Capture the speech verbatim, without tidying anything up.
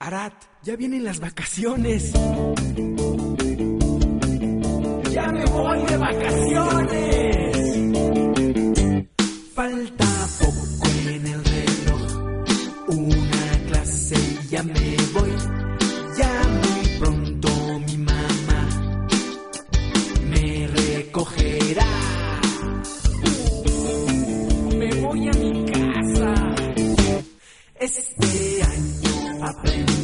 Arat, ya vienen las vacaciones. ¡Ya me voy de vacaciones! Falta poco en el reloj, una clase y ya me voy. Ya muy pronto mi mamá me recogerá. Me voy a mi casa. Este año aprendí